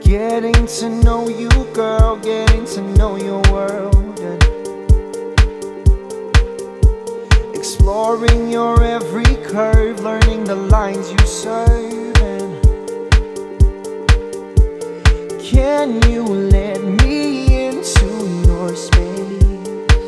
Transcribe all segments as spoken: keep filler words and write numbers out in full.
Getting to know you, girl, getting to know your world, and exploring your every curve, learning the lines you serve. And can you let me into your space?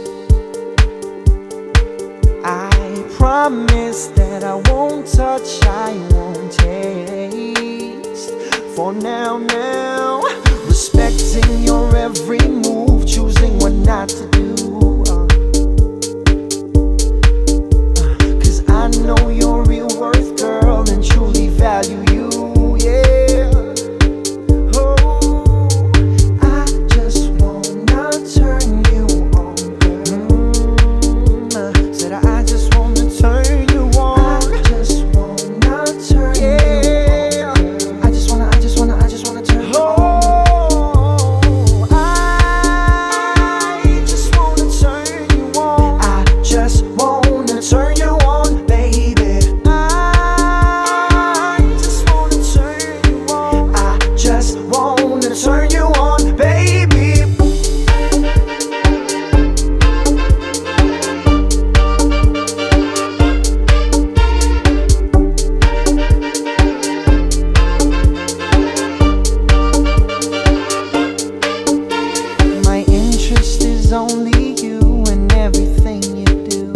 I promise that I won't touch, I won't taste. For now, now, respecting your every move, choosing what not to do. uh, Cause I know your real worth, girl, and truly value you, yeah. Oh, I just wanna turn you on, girl. mm, Said I just wanna turn you on. I just wanna turn yeah. you on, girl. I just wanna, I just wanna, I just wanna turn you on. Only you and everything you do.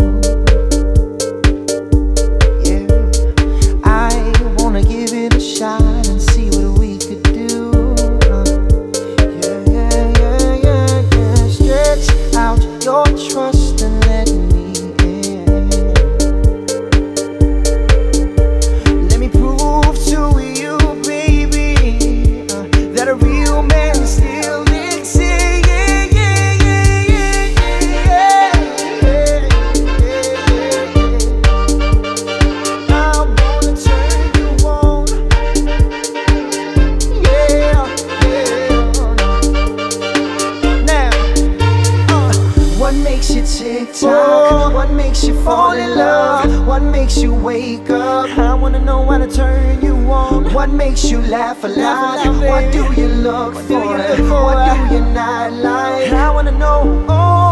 Yeah, I wanna give it a shot and see what we could do. uh, Yeah, yeah, yeah, yeah, yeah. Stretch out your trust and let me in. Let me prove to you, baby, uh, that a real man still exists. What makes you tick-tock? What makes you fall in love? What makes you wake up? I wanna know how to turn you on. What makes you laugh a lot? What do you look for? What do you not like? I wanna know. Oh.